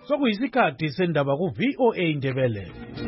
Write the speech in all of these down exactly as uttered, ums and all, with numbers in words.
Sokuyisikhathi sendaba ku V O A Ndebele.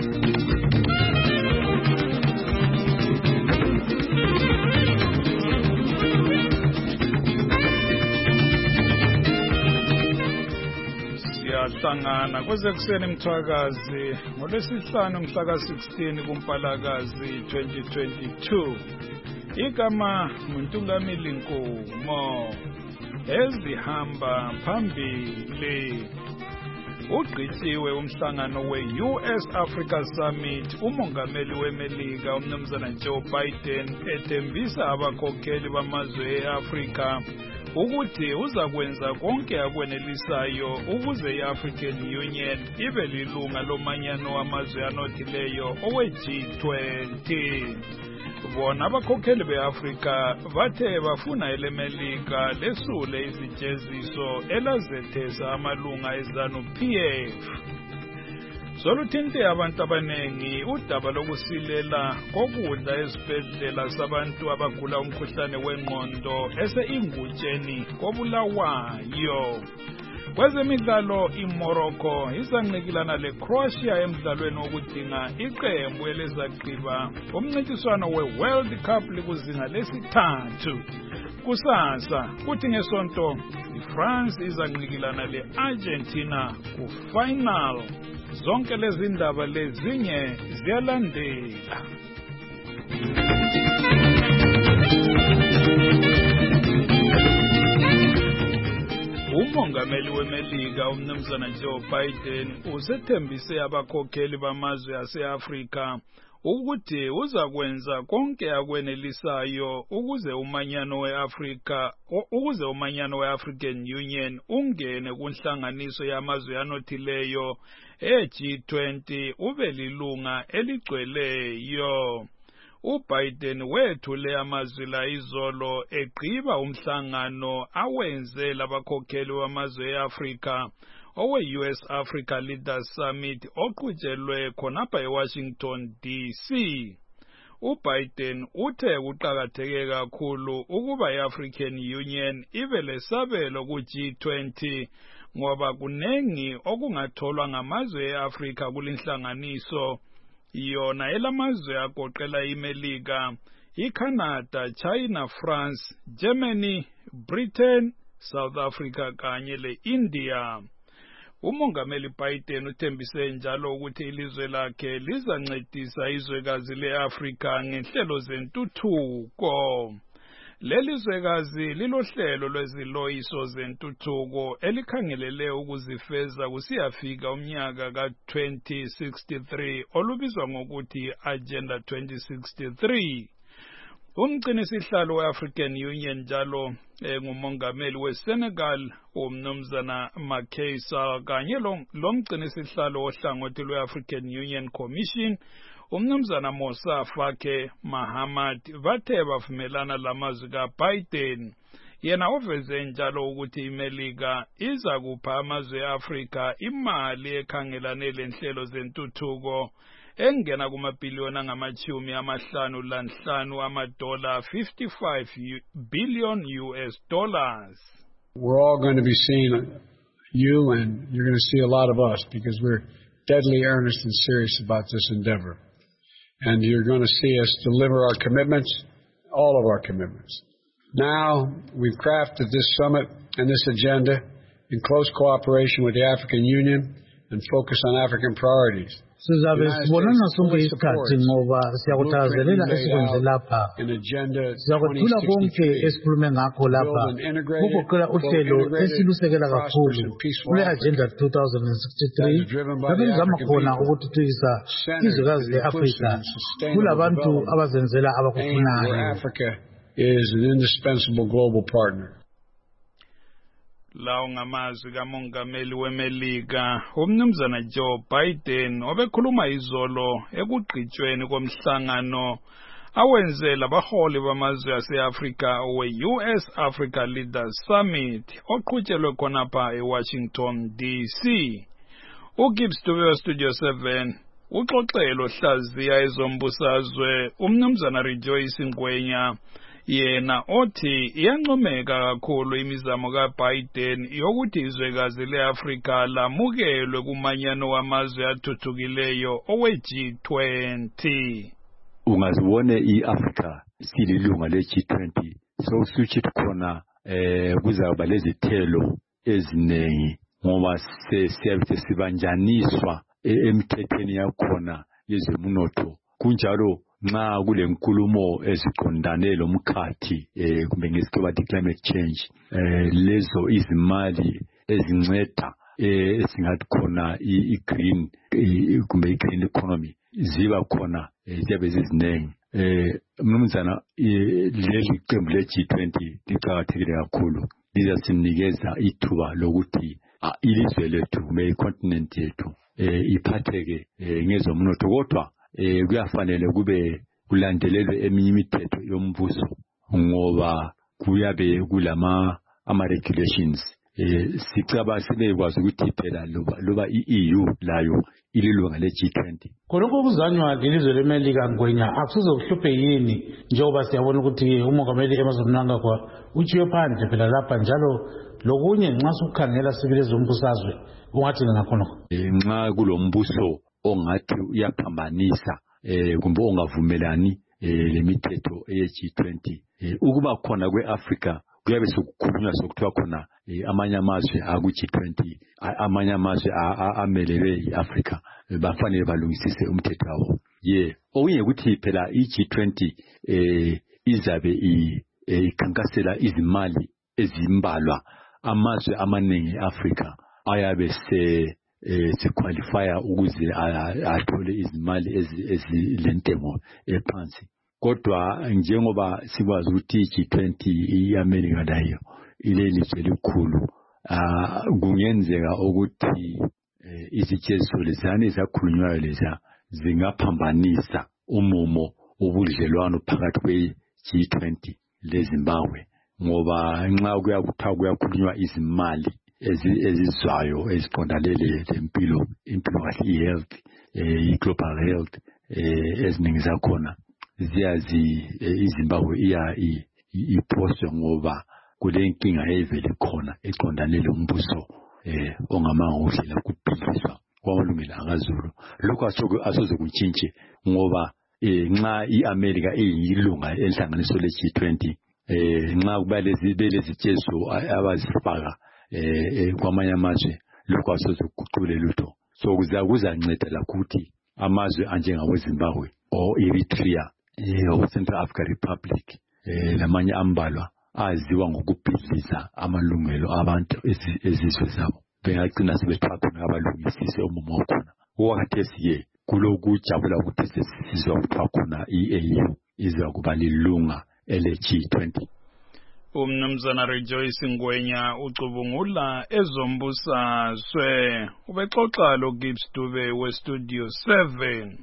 Siyahlangana kwezekuseni mthwakazi ngolwesihlanu mhla ka sixteen kuMpalakazi twenty twenty-two. Igama uNtungamili Nkomo ezihamba phambili. Ugqityiwe umhlangano we-U S Africa Summit, umongameli weMelika umnumzana Joe Biden ethembisa abakhokheli bamazwe e-Afrika ukuthi uza kwenza konke akwenelisayo ukuze i-African Union ibe lilunga lomanyano wamazwe anothileyo owe-G twenty. Bona abakhokheli be-Afrika bathe bafuna eleMelika lesule izijeziso elazethesa amalunga eZanu-P F. Soluthinte abantu abanengi udaba lokusilela kokudla ezibhedlela sabantu abagula umkhuhlane wengqondo ese-ingutsheni koBulawayo. Kwezemidlalo iMorocco izanqikilana leCroatia emdlalweni wokudinga iqembu elizagqiba umncintiswano we-World Cup likuzinga lesithathu. Kusasa kuthi ngesonto iFrance izanqikilana le-Argentina ku-final. Zonke lezi ndaba lezinye ziyalandela. Umongameli weMelika umnumzana Joe Biden usethembise abakhokheli bamazwe ase-Afrika ukuthi uza kwenza konke akwenelisayo ukuze umanyano we-Afrika ukuze umanyano we-African Union ungene kunhlanganiso yamazwe anothileyo e-G twenty ube lilunga eligcweleyo. uBiden wethule amazwi la izolo egqiba umhlangano awenze labakhokheli bamazwe e-Afrika owe-U S Africa Leaders Summit oqhutshelwe khonapha eWashington D C. uBiden uthe kuqakatheke kakhulu ukuba i-African Union ibe lesabelo ku-G twenty ngoba kunengi okungatholwa ngamazwe e-Afrika kulinhlanganiso, yona elamazwe agoqela iMelika, iCanada, China, France, Germany, Britain, South Africa kanye le-India. Umongameli Biden uthembise njalo ukuthi ilizwe lakhe lizancedisa izwekazi le-Afrika ngenhlelo zentuthuko. Leli zwekazi lilohlelo lweziloyiso zentuthuko elikhangelele ukuzifeza kusiyafika umnyaka ka twenty sixty-three olubizwa ngokuthi Agenda twenty sixty-three. Umgcinisihlalo we-African Union njalo ngumongameli weSenegal umnumzana Macky Sall kanye lomgcinisihlalo ohlangothi lwe-African Union Commission umnumzana Moussa Faki Mahamat bathe bavumelana lamazwi kaBiden. Yena uveze njalo ukuthi iMelika iza kupha amazwe e-Afrika imali ekhangelane lenhlelo zentuthuko engena kumabhiliyoni angamachumi amahlanu lanhlanu amadola, fifty-five billion U S dollars. We're all going to be seeing you, and you're going to see a lot of us because we're deadly earnest and serious about this endeavor. And you're going to see us deliver our commitments, all of our commitments. Now, we've crafted this summit and this agenda in close cooperation with the African Union and focus on African priorities. Sizabe sibonana sonke isikhathi ngoba siyakuthakazelela esikwenze lapha. Siyakwethula konke esikhulume ngakho lapha. Kugoqela uhlelo esilusekela kakhulu kule Agenda twenty sixty-three lapho sizama khona ukuthuthukisa izwekazi le-Afrika kulabantu abazenzela abakufunayo. Africa is an indispensable global partner. Lawo ngamazwi kamongameli weMelika umnumzana Joe Biden obekhuluma izolo ekugqitshweni komhlangano awenze labaholi bamazwe ase-Afrika we-U S Africa Leaders Summit oqhutshelwe khonapha eWashington D C. uGibbs Dube Studio seven uxoxelo hlaziya ezombusazwe umnumzana Rejoice Ngwenya yena othi iyancomeka kakhulu imizamo kaBiden yokuthi izwekazi leAfrika lamukelwe kumanyano wamazwe athuthukileyo owe-G twenty. Ungazibone iAfrika sililunga le-G twenty sokusuthi khona eh kuzaba lezithelo eziningi ngoba siyabe sibanjaniswa emthethweni yakhona yezemunotho kunjalo nxa kulenkulumo eziqondane lomkhathi eh kumbe ngesikhathi bathi climate change eh lezo izimali ezinceda eh esingathi khona i-green kumbe i-green economy ziba khona ziyabe zizinengi eh mnumzana leli qembu le-G twenty liqakathekile kakhulu lizasinikeza ithuba lokuthi ilizwe lethu kumbe icontinent yethu eh iphatheke ngezomnotho kodwa eh kuyafanele kube kulandelelwe eminye imithetho yombuso ngoba kuyabe kulama ama regulations eh sicaba sibekwazi ukuthi phela loba loba i-E U layo ililunga le-G twenty. Khonokho kuzanywa lelizwe leMelika Ngwenya akusizokuhluphe yini njengoba siyabona ukuthi umongameli Emmerson Mnangagwa utshiye phandle phela lapha njalo lokunye nxa sukukhangela sibile zombusazwe ungathi ngakhonokho nxa kulombuso ongathi uyaphambanisa eh kumbe ongavumelani eh lemithetho ye-G twenty ukuba khona kweAfrika kuyabe sokukhulunywa sokuthiwa khona amanye amazwe aku-G twenty amanye amazwe amelele iAfrika bafanele balungisise umthetho wabo ye okunye ukuthi phela i-G twenty eh izabe ikhankasela izimali ezimbalwa amazwe amaningi eAfrika ayabe se sequalifya ukuze athole izimali ezilentengo ephansi kodwa njengoba sikwazi ukuthi i-G twenty iAmerica layo ilelizwe elikhulu kungenzeka ukuthi izijeziso lezana ezakhulunywayo leza zingaphambanisa umumo ubudlelwano phakathi kwe-G twenty leZimbabwe ngoba nxa kuyakuthiwa kuyakhulunywa izimali ezizwayo eziqondane lempilo impilo kahle i-health i-global health eziningi zakhona ziyazi iZimbabwe iya iphoswe ngoba kule nkinga evele khona eqondane lombuso eh ongamanga uhlela kuphiliswa kwamalungelo akaZulu lokho asoze kutshintshe ngoba nxa iAmerica eyilunga enhlanganiso le-G twenty eh nxa kuba lezi belezitshezo abazifaka eh kwamanye amazwe lokho asoze kuqule lutho so kuzakuzanceda lakuthi amazwe anjengabo Zimbabwe o Eritrea eh Central African Republic eh lamanye ambalwa aziwa ngokubhidliza amalungelo abantu ezizwe zabo bengagcina sebethwakhona abalungisise umumo wakhona wakhathesiye kulokujabula ukuthi sesizwa kuthiwa khona i-A U iza kuba lilunga ele-G twenty. Umnumzana Rejoice Ngwenya ucubungula ezombusazwe ubexoxa lo Gibbs Dube we-Studio seven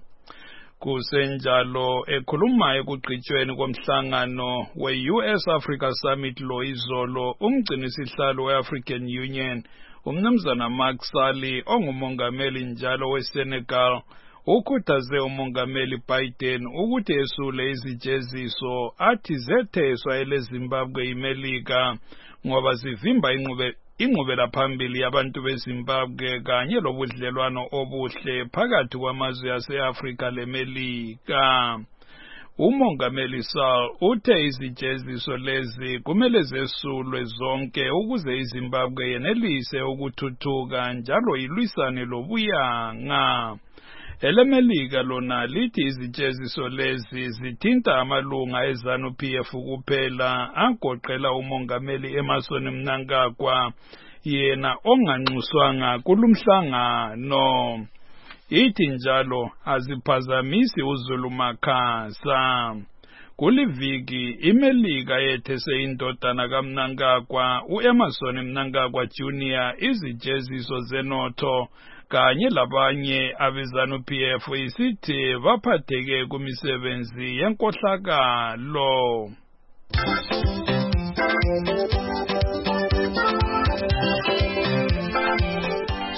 kusenjalo ekhuluma ekugqitshweni komhlangano we-U S Africa Summit lo izolo umgcinisihlalo we-African Union umnumzana Macky Sall ongumongameli njalo weSenegal ukhuthaze umongameli Biden ukuthi esule izijeziso athi zetheswa eleZimbabwe iMelika ngoba zivimba inqube inqubela phambili yabantu beZimbabwe kanye lobudlelwano obuhle phakathi kwamazwe ase-Afrika leMelika. Umongameli Sall uthe izijeziso lezi kumele zesulwe zonke ukuze iZimbabwe yenelise ukuthuthuka njalo ilwisane lobuyanga. EleMelika lona lithi izijeziso lezi zithinta amalunga eZanu P F kuphela agoqela umongameli Emmerson Mnangagwa yena onganxuswanga kulumhlangano. Ithi njalo aziphazamisi uZulu Makhasa. Kuliviki iMelika yethese indodana kaMnangagwa uEmmerson Mnangagwa Junior izijeziso zenotho kanye labanye abeZanu P F isithi baphatheke kumisebenzi yenkohlakalo.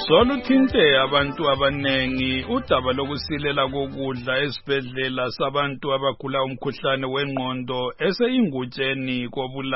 Soluthinte abantu abanengi udaba lokusilela kokudla esibhedlela sabantu abagula umkhuhlane wengqondo eseyingutsheni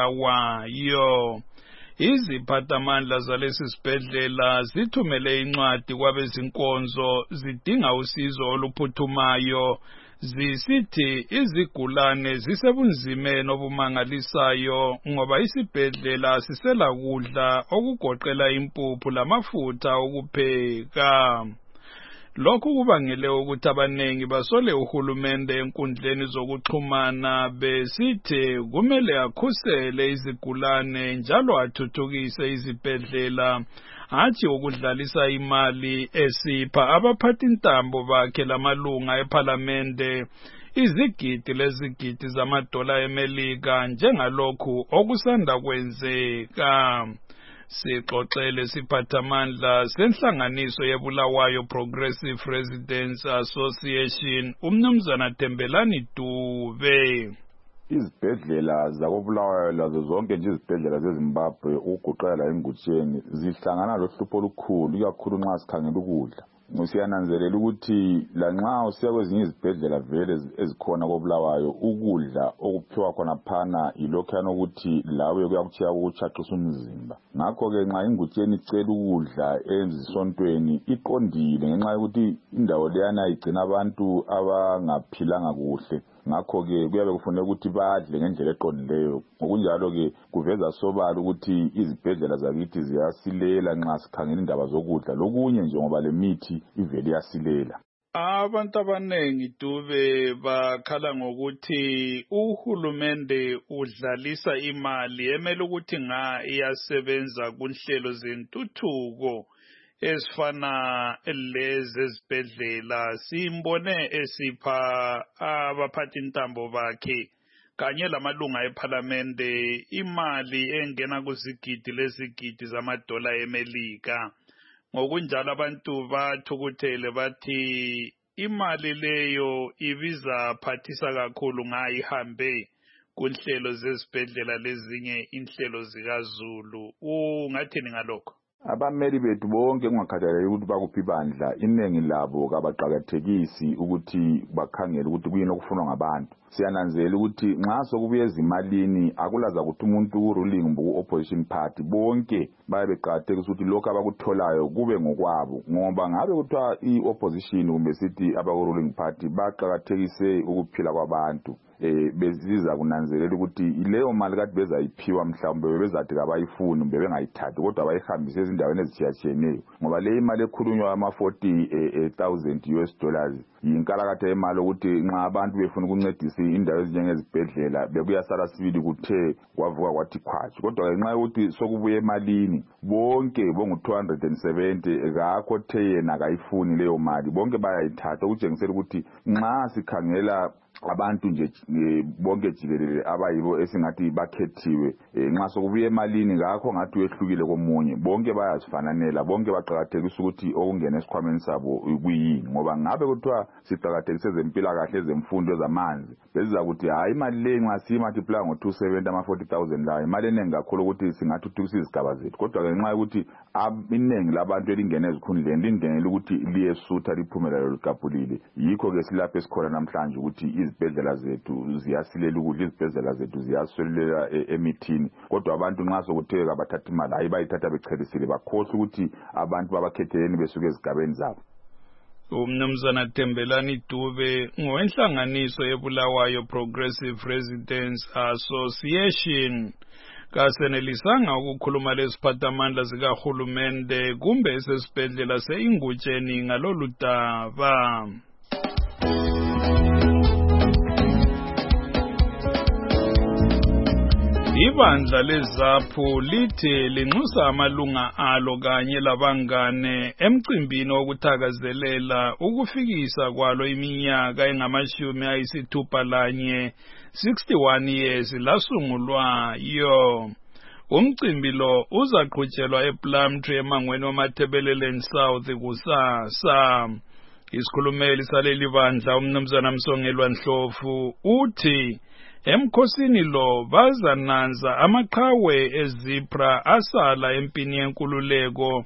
kobulawayo. Iziphathamandla zalesi sibhedlela zithumele incwadi kwabezinkonzo zidinga usizo oluphuthumayo zisithi izigulane zisebunzimeni obumangalisayo ngoba isibhedlela sisela kudla okugoqela impuphu lamafutha okupheka. Lokhu kubangele ukuthi abanengi basole uhulumende enkundleni zokuxhumana besithi kumele akhusele izigulane njalo athuthukise izibhedlela hathi ukudlalisa imali esipha abaphathintambo bakhe lamalunga eParliamente izigidi lezigidi zamadola eMelika njengalokhu okusanda kwenzeka. Sixoxele siphathamandla senhlanganiso yebulawayo Progressive Residents Association umnumzana Thembelani Dube. Izibhedlela zakobulawayo lazo zonke nje izibhedlela zeZimbabwe ukugoqela engutsheni zihlangana lohlupho olukhulu ikakhulu nxa sikhangela ukudla. Siyananzelela ukuthi lanxa usiya kwezinye izibhedlela vele ezikhona kobulawayo ukudla okuphiwa khona phana ilokhana ukuthi lawe kuyakutshiya ukuchaqisa umzimba. Ngakho ke nxa ingutsheni icela ukudla ezisontweni iqondile ngenxa yokuthi indawo leyana igcina abantu abangaphilanga kuhle. Ngakho ke kuyabe kufanele ukuthi badle ngendlela eqondileyo. Ngokunjalo ke kuveza sobala ukuthi izibhedlela zakithi ziyasilela nxa sikhangela indaba zokudla lokunye nje ngoba lemithi ivele yasilela. Abantu abanengi Dube bakhala ngokuthi uhulumende udlalisa imali emele ukuthi nga iyasebenza kunhlelo zentuthuko esifana lezi ezibhedlela. Simbone esipha abaphathintambo bakhe kanye lamalunga eParliamente imali engena kuzigidi lezigidi zamadola eMelika. Ngokunjalo abantu bathukuthele bathi imali leyo ibiza phathisa kakhulu nga ihambe kunhlelo zezibhedlela lezinye inhlelo zikaZulu. Ungathini ngalokho? Abameli bethu bonke kungakhathaleki ukuthi bakuphi bandla iningi labo kabaqhakathekisi ukuthi bakhangele ukuthi kuyini okufunwa ngabantu. Siyananzela ukuthi nxa sokubuye ezimalini akulaza ukuthi umuntu ku-ruling kumbe ku-opposition party bonke bayabe beqakathekisa ukuthi lokho abakutholayo kube ngokwabo ngoba ngabe kuthiwa i-opposition kumbe sithi abaku-ruling party baqakathekise ukuphila kwabantu. Eh beziza kunanzelela ukuthi ileyo mali kade bezayiphiwa mhlawumbe bezathi kabayifuni kumbe bengayithathi kodwa bayihambise ezindaweni ezitshiyatshiyeneyo ngoba le imali ekhulunywa ama forty thousand U S dollars yinkalakatha yemali ukuthi nxa abantu befuna ukuncedisa indawo ezinjengezibhedlela bekuyasala sibili kuthe kwavuka kwathi khwathi kodwa ngenxa yokuthi sokubuye emalini bonke bongu two hundred seventy ngakho the yena kayifuni leyo mali bonke bayayithatha ukutshengisela ukuthi nxa sikhangela abantu nje bonke jikelele abayibo esingathi bakhethiwe nxa sokubuye emalini ngakho ngathi wehlukile komunye bonke bayazifananela bonke baqhakathekisa ukuthi okungena esikhwameni sabo kuyini ngoba ngabe kuthiwa siqhakathekise ezempilakahle ezemfundo ezamanzi besiza ukuthi hayi imali le nxa siyimathipula ngo two seventy ama forty thousand la imali enengi kakhulu ukuthi singathuthukisa izigaba zethu kodwa ke nxa ukuthi iningi labantu elingena ezikhundleni lingenela ukuthi liyesutha liphumela loligabhulile yikho ke silapha esikhona namhlanje ukuthi izibhedlela zethu ziyasilela ukudla izibhedlela zethu ziyaswelela emithini kodwa abantu nxa sokutheka bathatha imali hayi bayithatha bechelisile bakhohle ukuthi abantu babakhetheleni besuke ezigabeni zabo. Umnumzana Thembelani Dube ngowenhlanganiso yebulawayo Progressive Residents Association kasenelisanga ukukhuluma lesiphathamandla zikahulumende kumbe esesibhedlela seingutsheni ngalolu daba. Ibandla leZAPHU lithi linxusa amalunga alo kanye labangane emcimbini wokuthakazelela ukufikisa kwalo iminyaka engamashumi ayisithupha lanye sixty-one years lasungulwayo. Umcimbi lo uzaqhutshelwa ePlumtree emangweni wamaThebeleleni South kusasa. Isikhulumeli saleli bandla umnumzana Msongelwa Ndlovu uthi emkhosini lo bazananza amaqhawe ezipra asala empini yenkululeko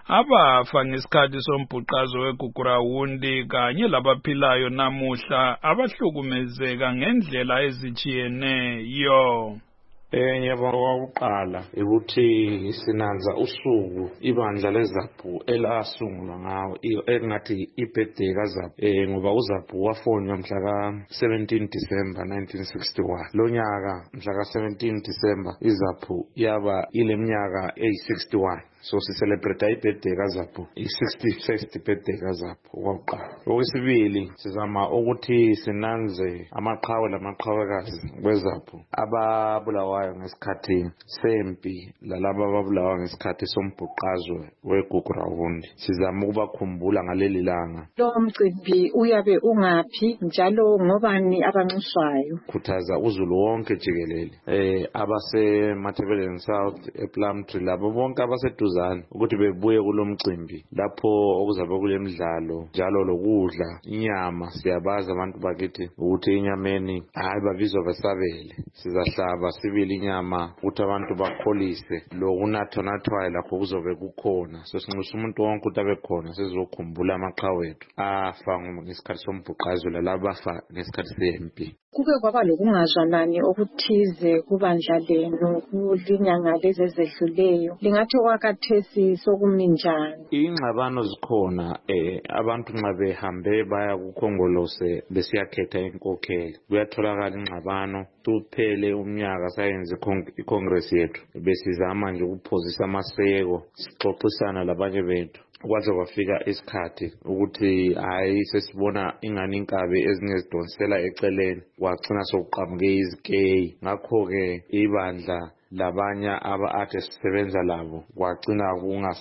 abafa ngesikhathi sombhuqazo weGugurawundi kanye labaphilayo namuhla abahlukumezeka ngendlela ezitshiyeneyo. Eh ngiyabonga ukuqala ukuthi sinanza usuku ibandla leZAPU elasungulwa ngawo engathi ibirthday kaZAPU eh ngoba uZAPU wafonywa mhla ka seventeen December nineteen sixty-one lo nyaka mhla ka seventeen December iZAPU yaba ileminyaka eyi sixty-one. So si celebrate ibirthday kaZAPU i sixty-first birthday kaZAPU okokuqala. Okwesibili sizama ukuthi sinanze amaqhawe lamaqhawekazi kweZAPU ababulawayo ngesikhathi sempi lalabo ababulawa ngesikhathi sombhuqazo weGugurawundi. Sizama ukubakhumbula ngaleli langa. Lo mcimbi uyabe ungaphi njalo ngobani abanxuswayo? Khuthaza uZulu wonke jikelele eh abase Matabeleland South ePlumtree labo bonke abase ukuthi bebuye kulomcimbi lapho okuzabe kulemidlalo njalo lokudla inyama. Siyabaza abantu bakithi ukuthi inyameni hayi babizwa besabele, sizahlaba sibili inyama ukuthi abantu bakholise lokunathanathwayo lapho kuzobe kukhona. So sinxusa umuntu wonke ukuthi abe khona sizokhumbula amaqhawe ethu afa ngesikhathi sombhuqazo lalabafa ngesikhathi sempi. Kuke kwaba lokungazwanani okuthize kubandla lenu kulinyanga lezi ezedluleyo, lingathi okwakhathesi sokumi njani? Ingxabano zikhona eh abantu nxa behambe baya kukhongolose besiyakhetha inkokheli kuyatholakala ingxabano. Tuphele umnyaka sayenze icongress yethu besizama nje ukuphozisa amaseko sixoxisana labanye bethu kwaze kwafika isikhathi ukuthi hayi sesibona ingani inkabe ezingezidonsela eceleni kwagcina sokuqhamuke izikeyi. Ngakho ke ibandla labanye aba ade sisebenza labo kwagcina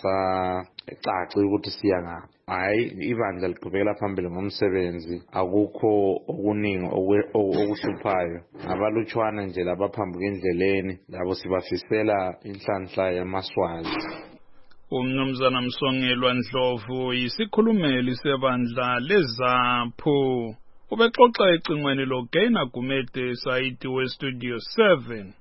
kungasacaci ukuthi siya ngaphi. Hayi ibandla liqhubekela phambili ngomsebenzi, akukho okuningi okuhluphayo. Abalutshwana nje labaphambuka endleleni labo sibafisela inhlanhla yamaswazi. Umnumzana Msongelwa Ndlovu yisikhulumeli sebandla leZAPU ubexoxa ecingweni loGaina Gumede Saidi we Studio seven.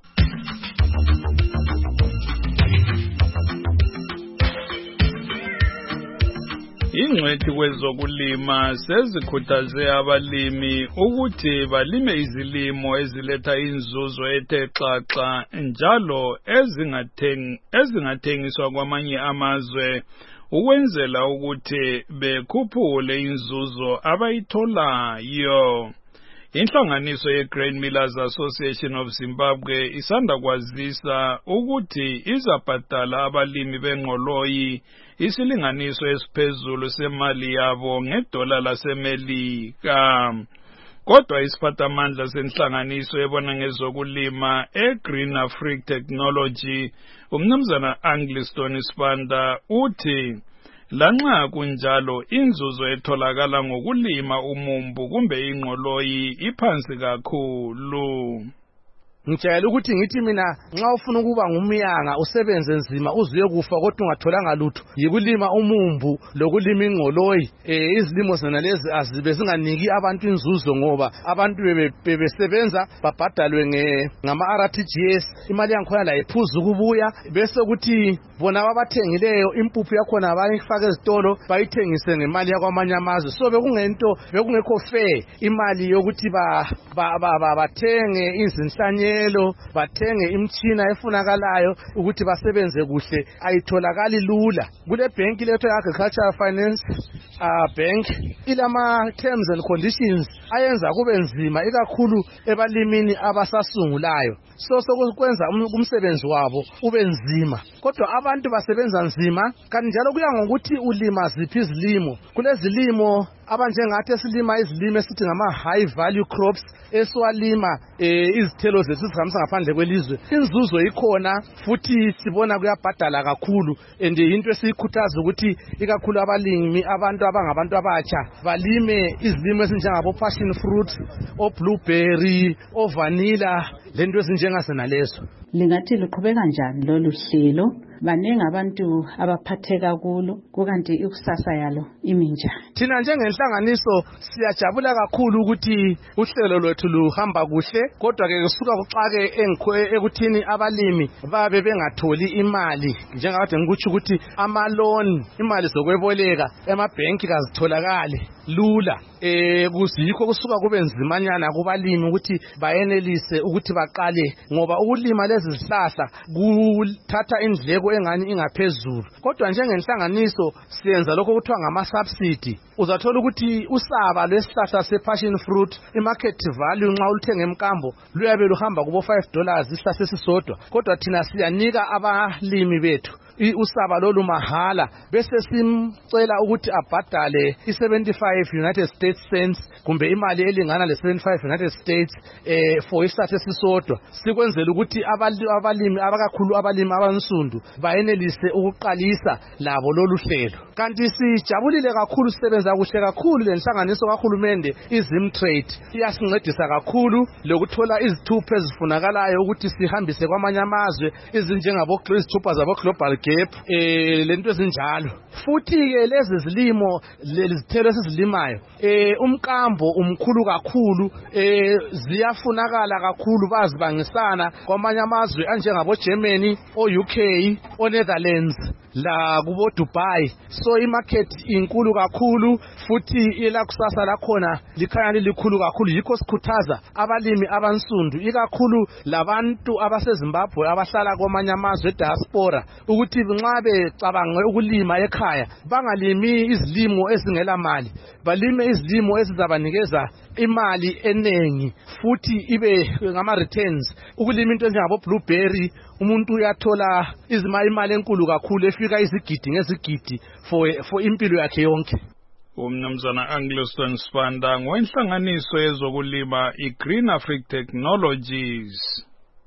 Ingcwethi kwezokulima sezikhuthaze abalimi ukuthi balime izilimo eziletha inzuzo ethe xaxa njalo ezingathengi ezingathengiswa kwamanye amazwe ukwenzela ukuthi bekhuphule inzuzo abayitholayo. Inhlanganiso ye-Grain Millers Association of Zimbabwe isanda kwazisa ukuthi izabhadala abalimi bengqoloyi isilinganiso esiphezulu semali yabo ngedola laseMelika. Kodwa isiphathamandla senhlanganiso ebona ngezokulima eGreen Africa Technology umnumzana Angliston Sibanda uthi lanxa kunjalo inzuzo etholakala ngokulima umumbu kumbe ingqoloyi iphansi kakhulu. Ngijayela ukuthi ngithi mina nxa ufuna ukuba ngumyanga usebenze nzima uzuye kufa kodwa ungatholanga lutho yikulima umumbu lokulima ingqoloyi. Eh izilimo zona lezi azibe zinganiki abantu inzuzo ngoba abantu bebesebenza babhadalwe nge ngama R T G S imali yankhona la iphuzu kubuya bese ukuthi bona abathengileyo impuphu yakhona bayifaka ezitolo bayithengise ngemali yakwamanye amazwe. So bekungento bekungekho fair imali yokuthi ba bathenge izinhlanye bathenge imtshina efunakalayo ukuthi basebenze kuhle ayitholakali lula. Kule bank lethu agricultural finance uh, bank ilama terms and conditions ayenza kube nzima ikakhulu ebalimini abasasungulayo. So sokwenza umsebenzi wabo ube nzima kodwa abantu basebenza nzima kanti njalo kuya ngokuthi ulima ziphi izilimo. Kulezilimo abanjengathi esilima izilimo esithi ngama high value crops esiwalima eh izithelo zethu sizihambisa ngaphandle kwelizwe. Inzuzo ikhona futhi sibona kuyabhadala kakhulu and into esikhuthaza ukuthi ikakhulu abalimi abantu abangabantu abatsha balime izilimo ezinjengabo passion fruit, o blueberry, o vanilla lento ezinjengasena lezo. Lingathi liqhubeka kanjani lolu hlelo baningi abantu abaphatheka kulo kukanti ikusasa yalo iminja. Thina njengenhlanganiso siyajabula kakhulu ukuthi uhlelo lwethu luhamba kuhle, kodwa ke kusuka kuxake engikho ekuthini abalimi babe bengatholi imali njengakade ngikutsho ukuthi amaloni imali zokweboleka emabhenki kazitholakali lula. Eh kuzikho kusuka kube nzimanyana kubalimi ukuthi bayenelise ukuthi baqale ngoba ukulima lezi zihlahla kuthatha indleko engani ingaphezulu, kodwa njengenhlanganiso siyenza lokho kuthiwa ngama subsidy. Uzathola ukuthi usaba lesihlahla sepassion fruit imarket value nxa ulithenga emkambo luyabe luhamba kubo five dollars isihlahla esisodwa, kodwa thina siyanika abalimi bethu usaba lolu mahala bese simcela ukuthi abhadale i seventy-five United States cents kumbe imali elingana le seventy-five United States eh for isihlahla esisodwa, sikwenzela ukuthi abalimi abakakhulu abalimi abansundu bayenelise ukuqalisa labo lolu hlelo. Kanti sijabulile kakhulu sisebenza kuhle kakhulu lenhlanganiso kahulumende iZimtrade iyasincedisa kakhulu lokuthola izithupha ezifunakalayo ukuthi sihambise kwamanye amazwe izinjengabo izithupha zabo Global Gap eh lento ezinjalo. Futhi ke lezi zilimo lezithelo esizilimayo eh umkambo umkhulu kakhulu eh ziyafunakala kakhulu bazibangisana kwamanye amazwe anjengabo Germany o U K o Netherlands la kubo Dubai. So imarket inkulu kakhulu futhi ilakusasa lakhona likhanya lilikhulu kakhulu, yikho sikhuthaza abalimi abansundu ikakhulu labantu abaseZimbabwe abahlala kwamanye amazwe diaspora ukuthi nxa becabanga ukulima ekhaya bangalimi izilimo ezingela mali, balime izilimo ezizabanikeza imali enengi futhi ibe ngama returns. Ukulima into njengabo blueberry umuntu uyathola izima imali enkulu kakhulu efika izigidi ngezigidi for for impilo yakhe yonke. Umnumzana Angleston Spanda ngowenhlanganiso yezokulima iGreen Africa Technologies.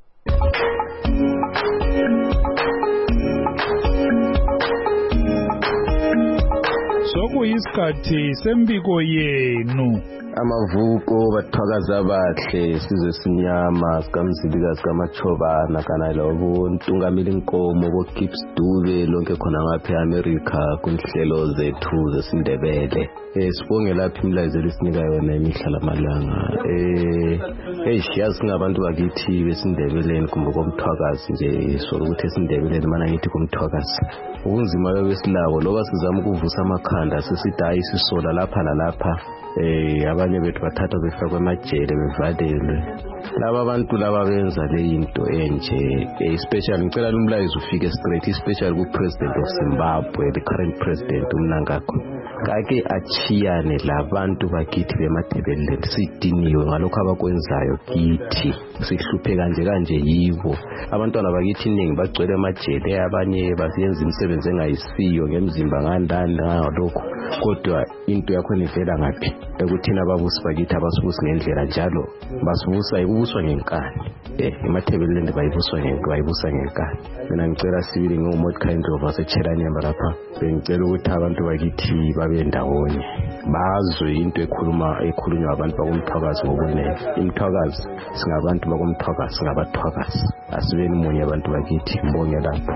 Sokuyisikhathi sembiko yenu. Amavuko bathakaza abahle sizwe sinyama sikamzilika sikamachobana kana labo ntungameli inkomo bo Gibbs Dube lonke khona ngapha eAmerica kunhlelo zethu zesindebele. Eh sibonge lapha imlayezo lesinika yona imihlala malanga. Eh hey siyazi singabantu bakithi besindebeleni kumbe komthwakazi nje so ukuthi esindebeleni mana ngithi komthwakazi. Ukunzima besilabo loba sizama ukuvusa amakhanda sesidayi sisola lapha lalapha eh abanye bethu bathatha befakwe emajele bevalelwe. Laba abantu laba benza le into enje especially ngicela umlayezo ufike straight especially ku president of Zimbabwe, the current president uMnangagwa. Kake achiyane labantu bakithi bemathebeleni sidiniwe ngalokho abakwenzayo kithi sihluphe kanje kanje yibo. Abantwana bakithi iningi bagcwele emajele, abanye basiyenza imisebenzi engayisiyo ngemzimba ngandani ngalokho, kodwa into yakho nivela ngaphi ekuthina ababusi bakithi abasibusi ngendlela njalo basibusa ibuswa ngenkani. Eh emathebeleni bayibuswa ngenkani bayibusa ngenkani. Mina ngicela sibili ngoMod kind of aseChelani lapha bengicela ukuthi abantu bakithi babe ndawonye bazwe into ekhuluma ekhulunywa abantu bakomthwakazi ngobunene. Imthwakazi singabantu bakomthwakazi singabathwakazi asibeni munye abantu bakithi. Mbonge lapho.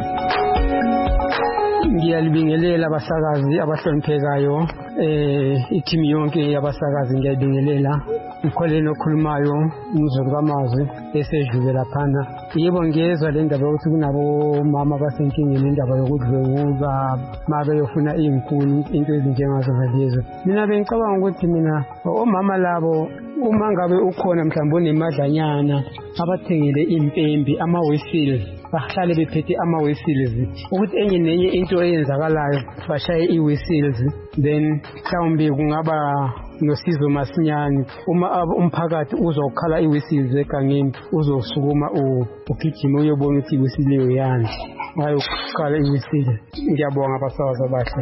Ngiyalibingelela abasakazi abahloniphekayo, eh i-team yonke yabasakazi ngiyalibingelela. Ukholeni okhulumayo umzulu kamazwi esedlule laphana. Yebo ngiyezwa le ndaba ukuthi kunabo mama abasenkingeni indaba yokudlwengulwa mabe yofuna izinkuni into ezinjengazo ngalezo. Mina bengicabanga ukuthi mina omama labo uma ngabe ukhona mhlawumbe onemadlanyana abathengele impembi ama-whistles bahlale bephethe ama-whistles ukuthi enye nenye into eyenzakalayo bashaye i-whistles, then mhlawumbe kungaba nosizo masinyane uma umphakathi uzokhala i-whistles egangeni uzosukuma ugijima uyobona ukuthi i-whistle leyo yani ayokhala i-whistle. Ngiyabonga abasakazi abahle.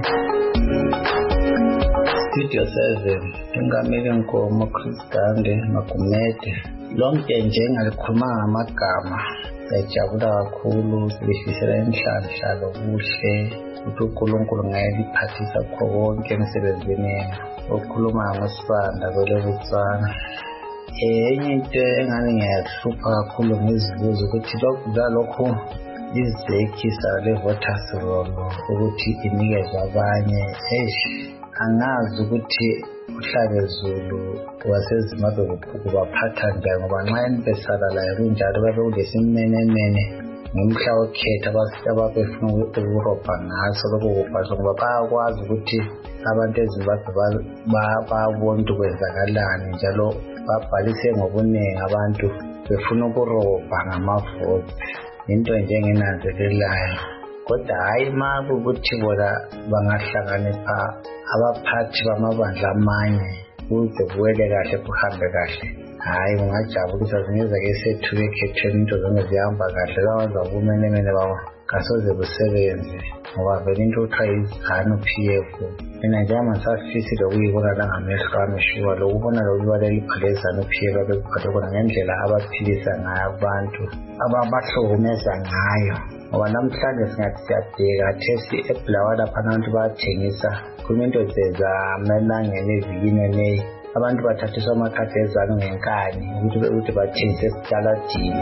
Studio seven Ntungameli Nkomo Chris Gande Magumede lonke nje ngalikhuluma ngamagama ngiyajabula kakhulu sibishisela inhlanhlalo kuhle ukuthi uNkulunkulu ngayeliphathisa kho konke emsebenzini yena okhuluma ngamasibanda kwele butsana. Enye into engani ngiyahlupha kakhulu ngezibuzo ukuthi lokhu lokho izekhisa le-voters roll ukuthi inikezwe abanye. Eish, angazi ukuthi uHlakezulu waseZimbabwe kubaphatha njani ngoba nxa besala layo kunjalo babe kulesimenemene ngumhla wokhetha ababefuna ukurobha ngaso lokho kubhaswa ngoba bayakwazi ukuthi abantu eZimbabwe babona ukuthi kwenzakalani njalo babhalise ngobuningi abantu befuna ukurobha ngamavoti. Into nje enginanzelelayo kodwa hayi ma ukuthi bona bangahlanganisa abaphathi bamabandla amanye ukuze kuwele kahle kuhambe kahle, hayi ungajabulisa zingeza ke sethu ekhethweni into zonke zihamba kahle lawenza kumenemene bawo kasoze busebenze ngoba vele into kuthiwa izanu P F. Mina nje amasafisi lokuyibona la ngamehlo ami shuwa lokubona lokubaleka ibhalezano P F abekuphathe khona ngendlela abaphilisa ngayo abantu ababahlukumeza ngayo ngoba namhlanje singathi siyabheka thesi ebulawa lapha abantu bayathengisa kuminto zezamelangeni evikini neyi abantu bathathiswa amakhadi ezanu ngenkani ukuthi bathengise esitaladini.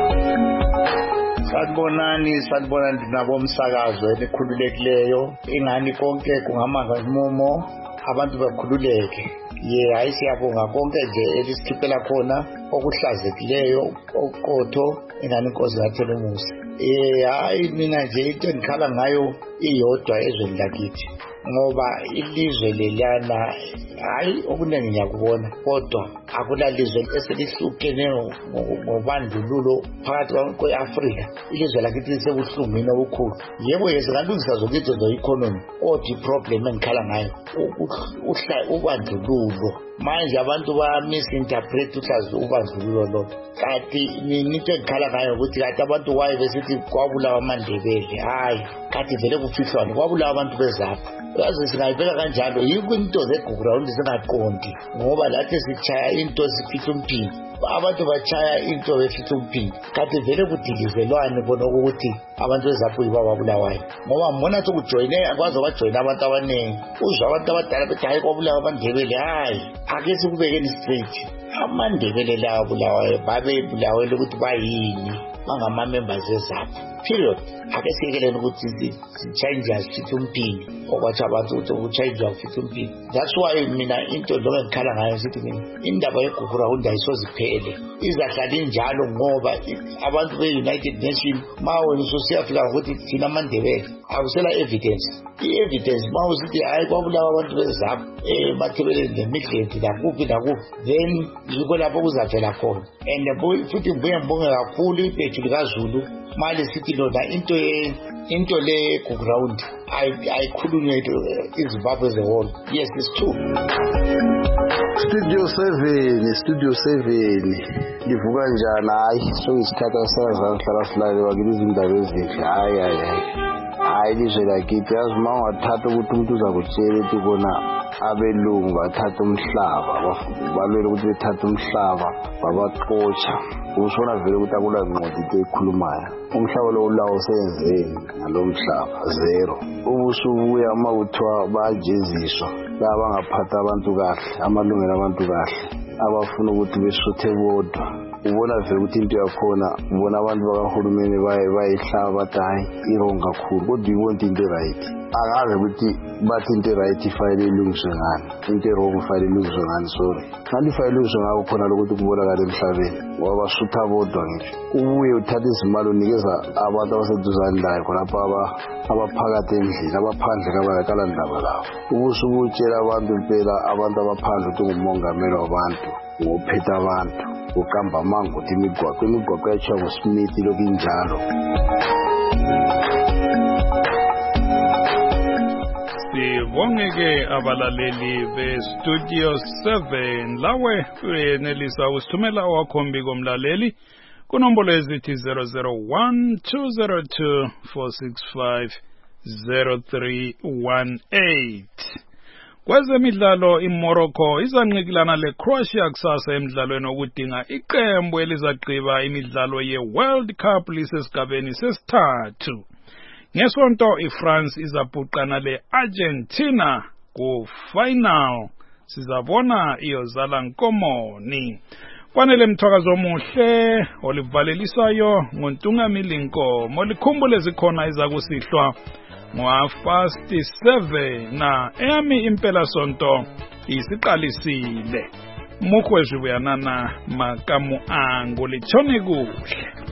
Sanibonani, sanibonani nabo umsakazo enikhululekileyo ingani konke kungamanga umumo abantu bakhululeke. Ye hayi siyabonga konke nje elisikhiphela khona okuhlazekileyo oqotho ingani inkosi yathela umusa. Eh hayi mina nje into engikhala ngayo iyodwa ezweni lakithi ngoba ilizwe lelana hayi okuningi ngiyakubona kodwa akulalizwe eselihlukene ngobandlululo phakathi kwe-Afrika. Ilizwe lakithi lisebuhlungwini obukhulu. Yebo yezingalungisa zokithi zo-economy kodwa iproblem engikhala ngayo ubandlululo. Manje abantu ba-misinterpret uhlazi ubandlululo lo. Kanti into engikhala ngayo ukuthi kanti abantu waye besithi kwabulawa amaNdebele. Hayi kanti vele kufihlwane kwabulawa abantu bezapha. Yazi singayibeka kanjalo yikho into ze-ground zingaqondi ngoba lathi sichaya into sifihla umphini abantu bachaya into befihla umphini kanti vele kudilizelwane bona ukuthi abantu bezapho yibababulawayo ngoba mbona ukuthi kujoyine akwazi bajoyina abantu abaningi uzwa abantu abadala bethi hayi kwabulawa amaNdebele. Hayi ake sikubekeni straight amaNdebele lawo abulawayo babebulawele ukuthi bayini bangama-members ezapho period. Ake siyekeleni ukuthi sichange asifithe umphini okwathi abantu ukuthi ukuchange afithe umphini. That's why mina into lo engikhala ngayo sithi mina indaba yeGugurawundi ayisoziphele izahlala injalo ngoba abantu be-United Nations ma wena usiyafika ukuthi thina amaNdebele akusela evidence. I-evidence ma usithi hayi kwabulawa abantu bezapho um Mathebeleni neMidland nakuphi nakuphi then yikho lapho kuzavela khona. And futhi ngibuye ngibonge kakhulu ibhethu likaZulu mali sithi lona into into le Gugurawundi ayikhulunywe iZimbabwe as a whole. Yes, it's true. Studio seven, Studio seven. Livuka njani? Hayi so isikhatha sazahlala silale wakiliza indaba ezinhle. Hayi hayi hayi ilizwe lakithi yazi uma ungathatha ukuthi umuntu uzakutshela ukuthi kona abelungu bathatha umhlaba balwele ukuthi bethatha umhlaba babaxotsha usona vele ukuthi akulancwadi into ekhulumayo. Umhlaba lo ulawo senzeni ngalo mhlaba zero. Ubusubuya uma kuthiwa bayajeziswa laba bangaphatha abantu kahle amalungelo abantu kahle abafuna ukuthi besuthe bodwa. Ubona vele ukuthi into yakhona ubona abantu bakahulumeni bayihlaba bathi hayi irongo kakhulu kodwa ibona into right. Angazi ukuthi bathi into right ifayile ilungiswe ngani into wrong ifayile ilungiswe ngani. Sorry kanti ifayile ilungiswe ngako khona lokuthi kubonakala emhlabeni ngoba basutha bodwa ngisho. Ubuye uthatha izimali unikeza abantu abaseduzane layo khonapho abaphakathi endlini abaphandle kabayakala ndaba lawo. Ubusubutshela abantu impela abantu abaphandle ukuthi ngumongameli wabantu ngophetha abantu ukamba amango ukuthi imigwaqo imigwaqo yathiwa nguSmith lokhu injalo. Sibongeke abalaleli beStudio seven lawe uyenelisa usithumela owakho komlaleli kunombolo ezithi zero zero one two zero two four six five zero three one eight. Kwezemidlalo iMorocco izanqikilana leCroatia kusasa emidlalweni okudinga iqembu elizagqiba imidlalo yeWorld Cup lisesigabeni sesithathu. Ngesonto iFrance izabhuqana leArgentina ku-final. Sizabona iyozala nkomoni. Kwanele mthwakazo omuhle olivalelisayo ngontungamili Nkomo likhumbule zikhona izakusihlwa ngo-half past seven na eyami impela sonto isiqalisile. Mukhwezwi buyanana makamu angu litshone kuhle.